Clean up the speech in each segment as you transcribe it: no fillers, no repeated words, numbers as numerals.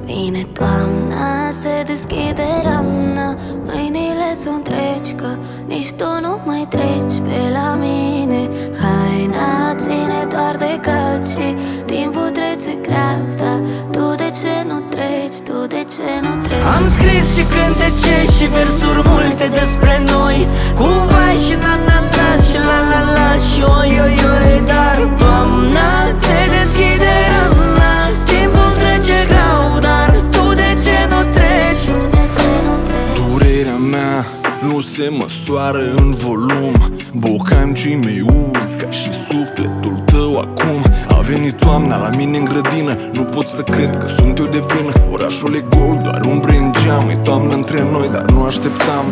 Vine toamna, se deschide rana, mâinile sunt întregi, că nici tu nu mai treci pe la mine. Haina ține doar de cald și timpul trece grav, dar tu de ce nu treci, tu de ce nu treci? Am scris și cântece și versuri multe despre noi, cu vai și na-na-na și la-la-la și oi-oi-oi. Dar toamna se deschide rana, timpul trece grau, dar tu de ce nu treci? Tu de ce nu treci? Durerea mea nu se măsoară în volum, bocancii mei uzi ca și sufletul tău acum. A venit toamna la mine în grădină, nu pot să cred că sunt eu de vină. Orașul e gol, doar umbre în geam, e toamnă între noi, dar nu așteptam.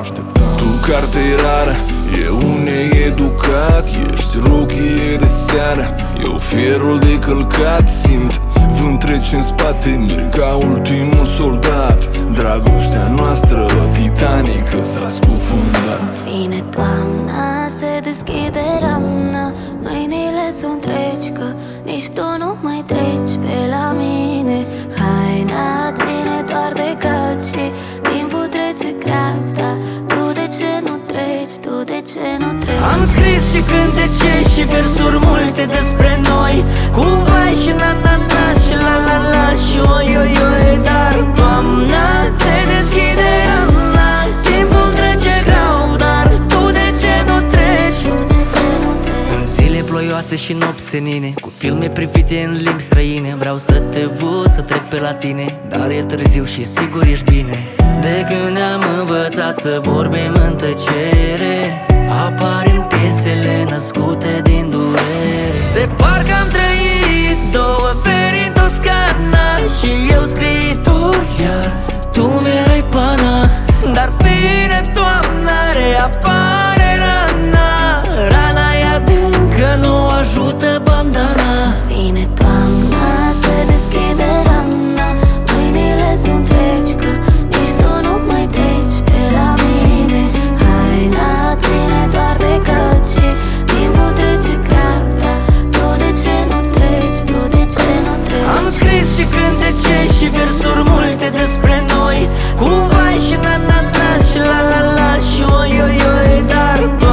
Tu carte rară, eu un needucat, ești rochie de seară, eu fierul de călcat. Simt vânt trece în spate, merg ca ultimul soldat. Dragostea noastră titanică s-a scufundat. Vine toamna, se deschide rana, mâinile sunt reci, că nici tu nu mai treci pe la mine. Haina ține doar de cald și timpul trece grav, dar tu de ce nu treci, tu de ce nu treci? Am scris și cântece și versuri multe despre noi, cu vai și na-na-na și la-la-la și oi-oi-oi. Dar toamna se deschide rana, timpul trece grau, dar tu de ce nu treci? Tu de ce nu treci? În zile ploioase și nopți senine, cu filme privite în limbi străine, vreau să te văd, să trec pe la tine, dar e târziu și sigur ești bine. De când am învățat să vorbim în tăcere, apar în piesele născute din durere. De parcă am trăit două veri în Toscana, și eu scriituri, iar tu mi-erai pana. Dar vine toamna, reapare rana, rana e adâncă, nu ajută bandana. Vine toamna, se deschide rana, mâinile sunt reci, că nici tu nu mai treci pe la mine. Haina ține doar de cald și timpul trece grav, dar tu de ce nu treci, tu de ce nu treci? Am scris și cântece și versuri multe despre noi, cu vai și na-na-na și la-la-la și oi-oi-oi. Dar